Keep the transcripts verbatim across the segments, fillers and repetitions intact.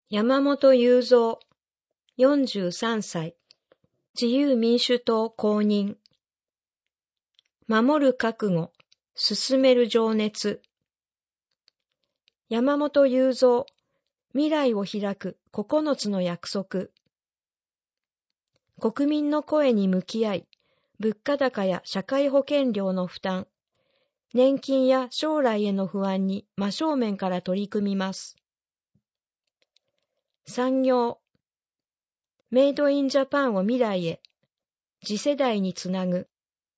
山本雄三、よんじゅうさんさい、自由民主党公認。守る覚悟、進める情熱。山本雄三、未来を開くここのつの約束。国民の声に向き合い、物価高や社会保険料の負担、年金や将来への不安に真正面から取り組みます。産業、メイドインジャパンを未来へ、次世代につなぐ。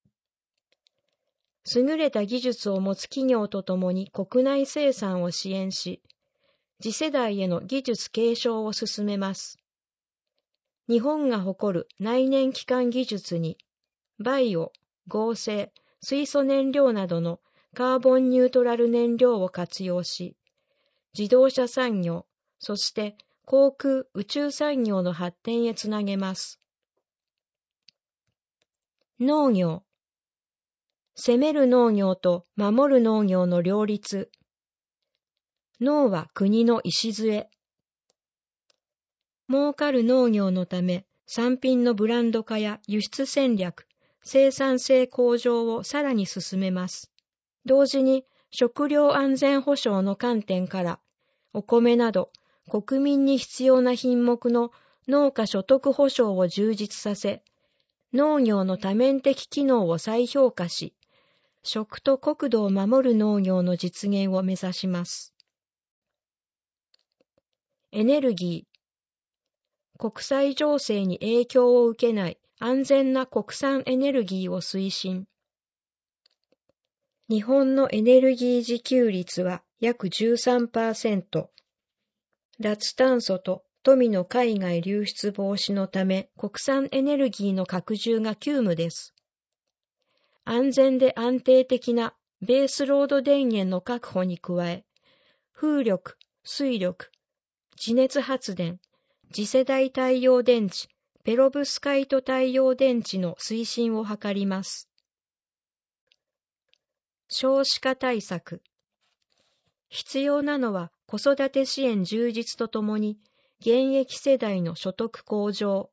優れた技術を持つ企業とともに国内生産を支援し、次世代への技術継承を進めます。日本が誇る内燃機関技術に、バイオ、合成、水素燃料などのカーボンニュートラル燃料を活用し、自動車産業、そして航空・宇宙産業の発展へつなげます。農業、攻める農業と守る農業の両立。農は国の礎。儲かる農業のため、産品のブランド化や輸出戦略、生産性向上をさらに進めます。同時に食料安全保障の観点から、お米など国民に必要な品目の農家所得保障を充実させ、農業の多面的機能を再評価し、食と国土を守る農業の実現を目指します。エネルギー、国際情勢に影響を受けない安全な国産エネルギーを推進。日本のエネルギー自給率は約 じゅうさんパーセント。脱炭素と富の海外流出防止のため国産エネルギーの拡充が急務です。安全で安定的なベースロード電源の確保に加え、風力、水力、地熱発電、次世代太陽電池、ペロブスカイト太陽電池の推進を図ります。少子化対策。必要なのは子育て支援充実とともに現役世代の所得向上。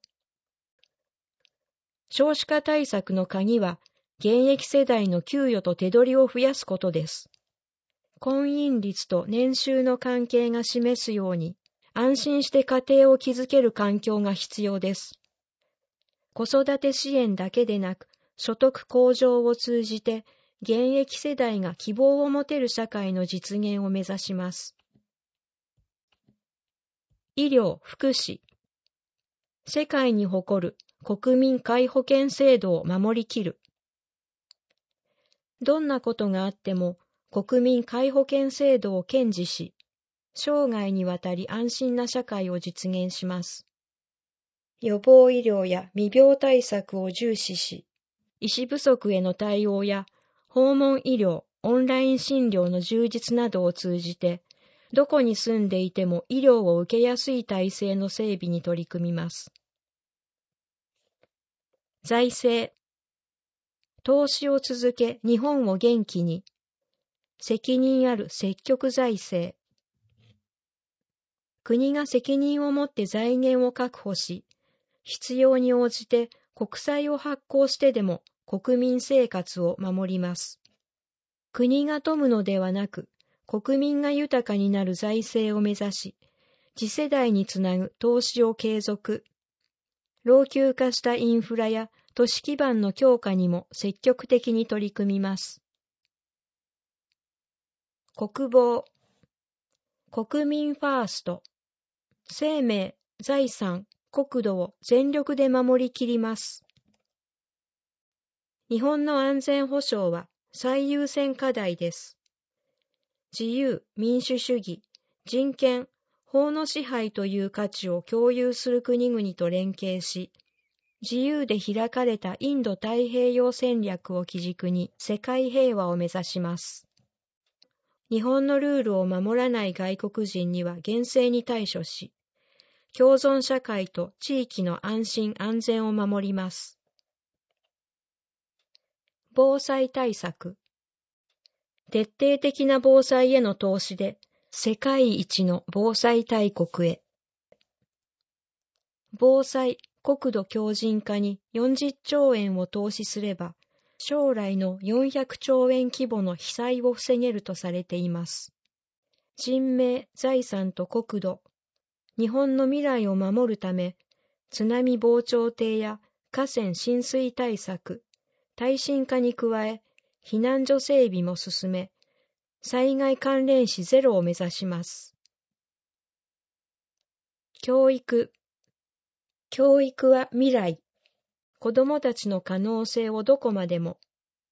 少子化対策の鍵は現役世代の給与と手取りを増やすことです。婚姻率と年収の関係が示すように安心して家庭を築ける環境が必要です。子育て支援だけでなく所得向上を通じて現役世代が希望を持てる社会の実現を目指します。医療・福祉。世界に誇る国民皆保険制度を守りきる。どんなことがあっても国民皆保険制度を堅持し、生涯にわたり安心な社会を実現します。予防医療や未病対策を重視し、医師不足への対応や訪問医療、オンライン診療の充実などを通じて、どこに住んでいても医療を受けやすい体制の整備に取り組みます。財政。投資を続け、日本を元気に。責任ある積極財政。国が責任を持って財源を確保し、必要に応じて国債を発行してでも国民生活を守ります。国が富むのではなく、国民が豊かになる財政を目指し、次世代につなぐ投資を継続。老朽化したインフラや都市基盤の強化にも積極的に取り組みます。国防。国民ファースト。生命、財産、国土を全力で守りきります。日本の安全保障は最優先課題です。自由、民主主義、人権、法の支配という価値を共有する国々と連携し、自由で開かれたインド太平洋戦略を基軸に世界平和を目指します。日本のルールを守らない外国人には厳正に対処し、共存社会と地域の安心安全を守ります。防災対策。徹底的な防災への投資で世界一の防災大国へ。 防災・国土強靭化によんじゅっちょうえんを投資すれば、将来のよんひゃくちょうえん規模の被災を防げるとされています。人命、財産と国土、日本の未来を守るため、津波防潮堤や河川浸水対策、耐震化に加え、避難所整備も進め、災害関連死ゼロを目指します。教育。教育は未来。子どもたちの可能性をどこまでも。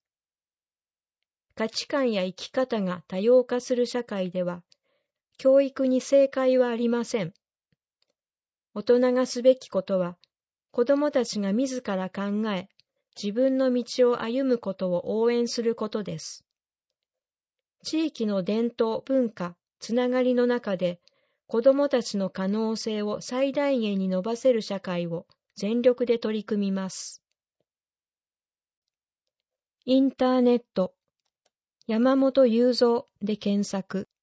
価値観や生き方が多様化する社会では、教育に正解はありません。大人がすべきことは、子どもたちが自ら考え、自分の道を歩むことを応援することです。地域の伝統、文化、つながりの中で、子どもたちの可能性を最大限に伸ばせる社会を全力で取り組みます。インターネット、山本雄三で検索。